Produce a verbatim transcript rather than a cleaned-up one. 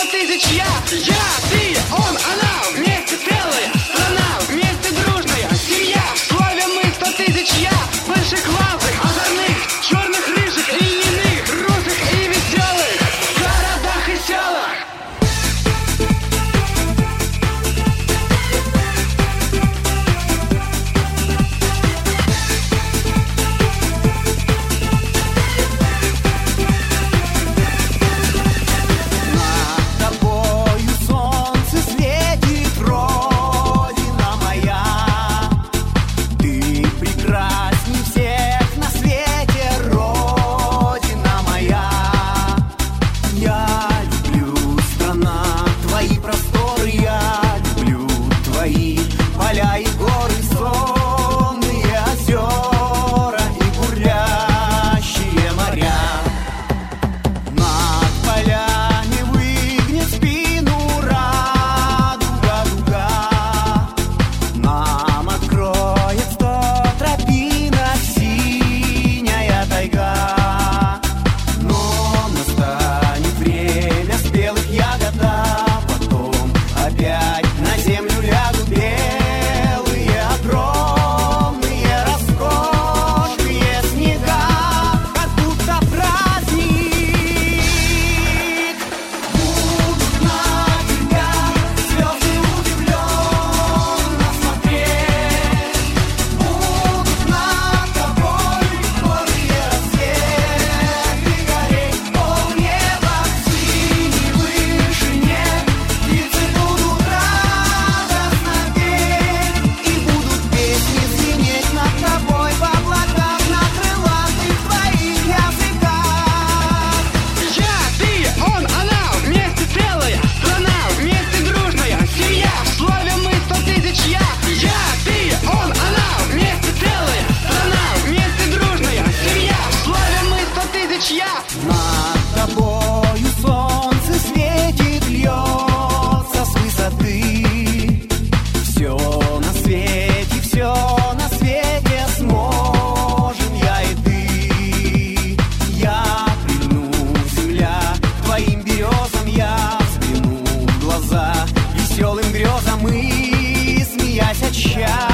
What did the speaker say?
тысяч я, я, ты, он, она, вместе целая страна, вместе дружная семья. В слове мы сто тысяч я, большеглазых, озорных, черных, рыжих и льняных, русых и веселых, в городах и селах. Над тобою солнце светит, льется с высоты. Все на свете, все на свете сможем я и ты. Я прильну, земля, к твоим березам я взгляну в глаза. Веселым грезам мы, смеясь от счастья,